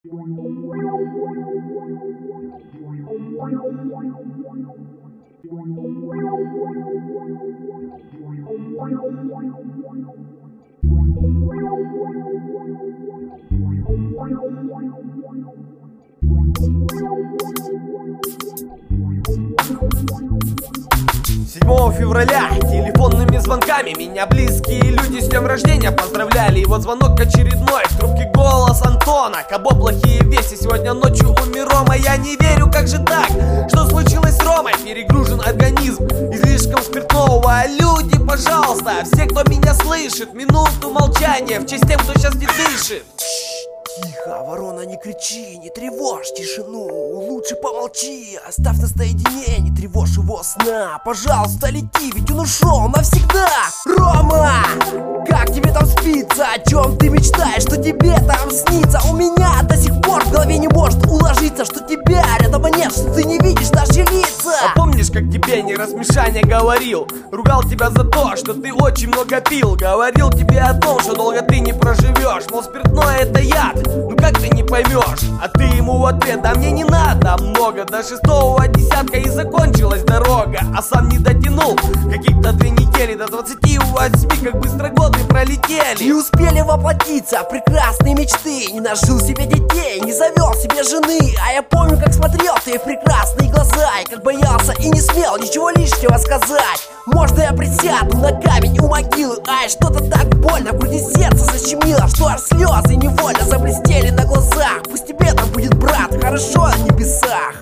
Февраля телефонными звонками меня близкие люди с днем рождения поздравляли. И вот звонок очередной, в трубке голос Антона. Кабо, плохие вести, сегодня ночью умер Рома. Я не верю, как же так? Что случилось с Ромой? Перегружен организм излишком спиртного. Люди, пожалуйста, все, кто меня слышит, минуту молчания в честь тем, кто сейчас не дышит. Тихо, ворона, не кричи, не тревожь тишину. Лучше помолчи, оставь нас наедине, не тревожь его сна. Пожалуйста, лети, ведь он ушел навсегда. Рома, как тебе там спится? О чем ты мечтаешь? Что тебе там снится? У меня до сих пор в голове не может уложиться, что тебя рядом нет, что ты не видишь наши лица. А помнишь, как тебе не раз Мишаня говорил? Ругал тебя за то, что ты очень много пил. Говорил тебе о том, что долго ты не проживешь. Мол, спиртное это яд, ну как ты не поймешь? А ты ему в ответ: да мне не надо много. До 6-го десятка и закончилась дорога. А сам не дотянул каких-то 2 недели. До 28, как быстро годы пролетели. Не успели воплотиться прекрасные мечты. Не нажил себе детей, не завел себе жены. А я помню, как смотрел ты в прекрасные глаза, и как боялся и не смел ничего лишнего сказать. Можно я присяду на камень у могилы? Ай, что-то так больно, в груди сердце защемило, что аж слезы невольно заблестели на глазах. Пусть тебе там будет, брат, хорошо на небесах.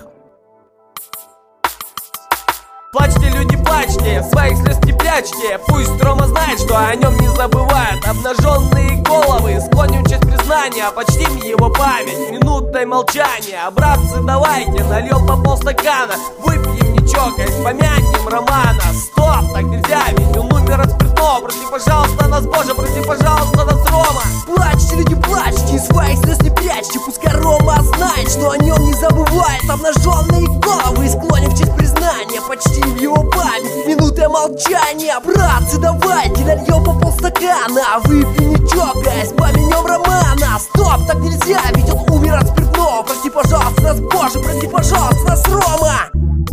Плачьте, люди, плачьте, своих слез не прячьте. Пусть Рома знает, что о нем не забывают. Обнаженные головы, склоним честь признания, почтим его память минутой молчания. Братцы, давайте, нальем по полстакана, выпьем, не чокаясь, помянем Романа. Стоп, так нельзя, ведь он умер от спиртного. Прости, пожалуйста, нас, Боже, прости, пожалуйста, нас, Рома. Плачьте, люди, плачьте, своих слез не прячьте. Пускай Рома знает, что о нем не забывает. Обнаженные головы, склоним честь признания, почти в его память минута молчания. Братцы, давайте нальем по полстакана, выпьем, не чокаясь, помянем Романа. Стоп, так нельзя, ведь он умер от спиртного. Прости, пожалуйста, нас, Боже, прости, пожалуйста, нас, Рома.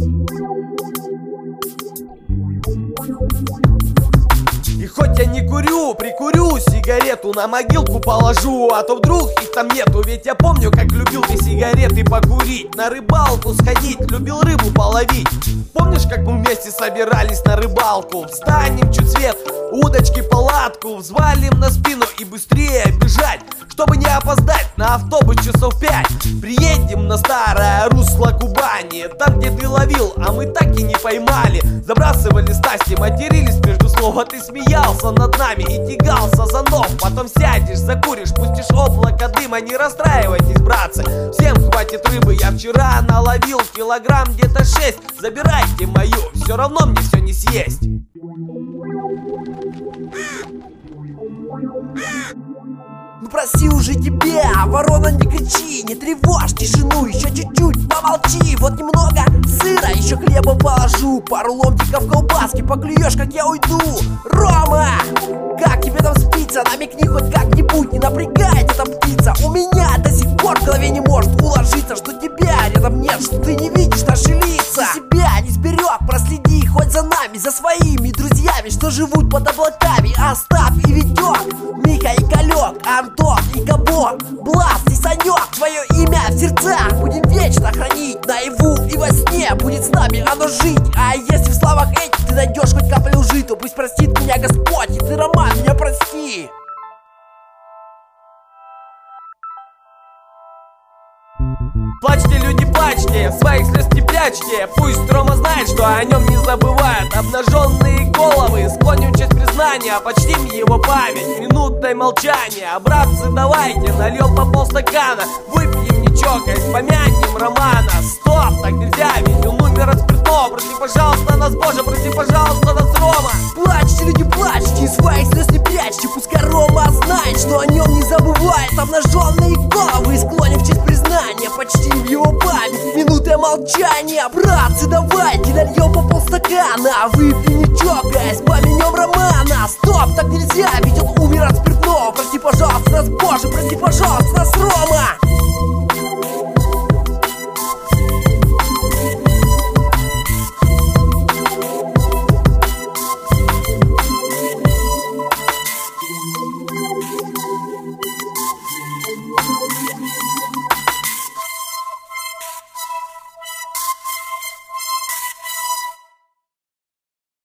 И хоть я не курю, прикурю сигарету, на могилку положу, а то вдруг их там нету. Ведь я помню, как любил ты сигареты покурить, на рыбалку сходить, любил рыбу половить. Помнишь, как мы вместе собирались на рыбалку? Встанем чуть свет, удочки, палатку, взвалим на спину и быстрее бежать, чтобы не опоздать на автобус часов 5. Приедем на старое русло Кубани, там, где ты ловил, а мы так и не поймали. Забрасывали снасти, матерились между слов, а ты смеялся над нами и тягался за ног. Потом сядешь, закуришь, пустишь облако дыма. Не расстраивайтесь, братцы, всем хватит рыбы. Я вчера наловил килограмм где-то 6. Забирайте мою, все равно мне все не съесть. Ну проси уже тебя, ворона, не кричи, не тревожь тишину, еще чуть-чуть помолчи. Вот немного сыра, еще хлеба положу, пару ломтиков колбаски, поклюешь, как я уйду. Рома, как тебе там спится? Намекни хоть как-нибудь, не напрягает эта птица. У меня до сих пор в голове не может уложиться, что тебя рядом нет, что ты не видишь наши лица. Ты себя не сберег, проследи хоть за нами, за своими друзьями, что живут под облаками. Оставь и Витек, Миха и Калек, Антон и Кабо, Блас и Санек. Твое имя в сердцах будем вечно хранить, наяву и во сне будет с нами оно жить. А если в словах этих ты найдешь хоть каплю лжи, то пусть простит меня Господь, и ты, Роман, меня прости. Плачьте, люди, плачьте, своих слез не прячьте. Пусть Рома знает, что о нем не забывают. Обнаженные головы, склоним честь признания, почтим его память минутой молчания. Братцы, давайте нальем по полстакана, выпьем, не чокаясь, помянем Романа. Стоп, так нельзя, ведь он умер от спиртного. Прости, пожалуйста, нас, Боже, прости, пожалуйста, нас, Рома. Плачьте, люди, плачьте, своих слез не прячьте. Пускай Рома знает, что о нем не забывает. Обнаженные головы, склоним честь признания, почти в его память минута молчания. Братцы, давайте нальем по полстакана, выпьем, не чокаясь, помянем Романа. Стоп, так нельзя, ведь он умер от спиртного. Прости, пожалуйста, нас, Боже, прости, пожалуйста, нас, Рома.